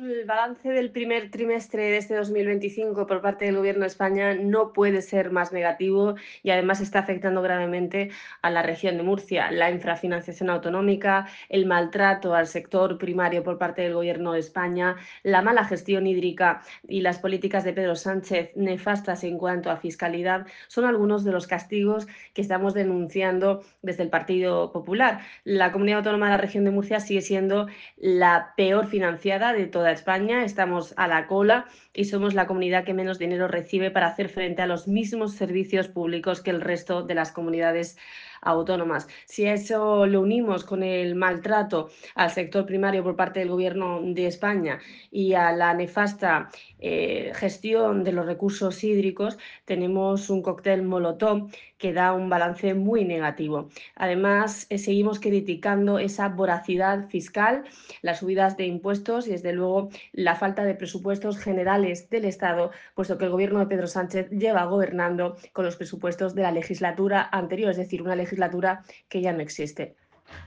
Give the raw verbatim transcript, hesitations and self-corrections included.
el balance del primer trimestre de este dos mil veinticinco por parte del Gobierno de España no puede ser más negativo y además está afectando gravemente a la región de Murcia. La infrafinanciación autonómica, el maltrato al sector primario por parte del Gobierno de España, la mala gestión hídrica y las políticas de Pedro Sánchez nefastas en cuanto a fiscalidad son algunos de los castigos que estamos denunciando desde el Partido Popular. La comunidad autónoma de la región de Murcia sigue siendo la peor financiada de toda España, estamos a la cola y somos la comunidad que menos dinero recibe para hacer frente a los mismos servicios públicos que el resto de las comunidades autónomas. Si a eso lo unimos con el maltrato al sector primario por parte del Gobierno de España y a la nefasta eh, gestión de los recursos hídricos, tenemos un cóctel molotov que da un balance muy negativo. Además, eh, seguimos criticando esa voracidad fiscal, las subidas de impuestos y, desde luego, la falta de presupuestos generales del Estado, puesto que el Gobierno de Pedro Sánchez lleva gobernando con los presupuestos de la legislatura anterior, es decir, una legislatura que ya no existe.